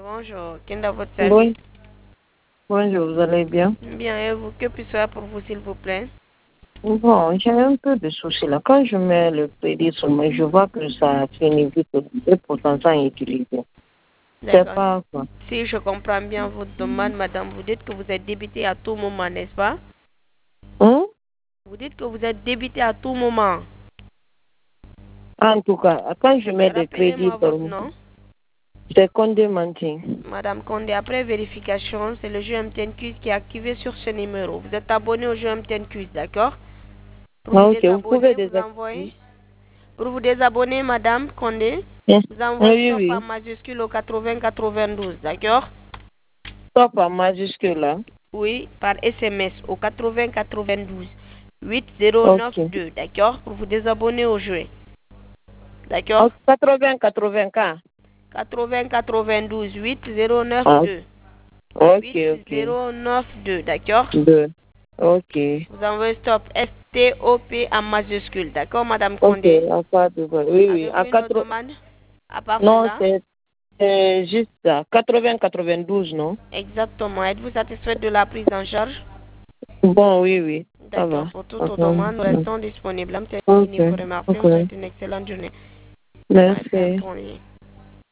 bonjour. Qui est dans votre Bon, service? bonjour, vous allez bien? Bien, et vous? Que puis-je faire pour vous, s'il vous plaît? Bon, j'ai un peu de soucis là. Quand je mets le crédit sur moi, je vois que ça finit vite et pourtant ça est utilisé. C'est D'accord. pas quoi. Si je comprends bien votre demande, madame, vous dites que vous êtes débité à tout moment, n'est-ce pas? Hein? Vous dites que vous êtes débité à tout moment. En tout cas, quand je mets le crédit Rappelez-moi sur votre moi, nom. c'est Condé Mantin. Madame Condé, après vérification, c'est le jeu MTN Quiz qui est activé sur ce numéro. Vous êtes abonné au jeu MTN Quiz, d'accord? Pour vous Ah, ok, vous pouvez désabonner, vous désactiver. envoyez. Pour vous désabonner, madame Condé, Hein? vous envoyez Oui, stop en oui. majuscule au 8092, d'accord? Stop en majuscule là. Oui, par SMS au 80 92 Ok. 8092, d'accord? Pour vous désabonner au jeu, d'accord? En 80-80K. 80 92 Ah, 8092 ok, ok. 8092, d'accord? Deux. Ok. Vous envoyez stop STOP en majuscule, d'accord, Madame Ok, Condé? à part de oui, oui. Avez-vous une autre demande à part Non, cela? c'est juste ça. 80-92, non? Exactement. Êtes-vous satisfaite de la prise en charge? Bon, oui, oui, ça D'accord. va. Pour toute autre Attends, demande, nous restons disponibles. C'est ok, fini. Vous remercie. ok. On vous souhaite une excellente journée. Bye, Père Merci. Tony.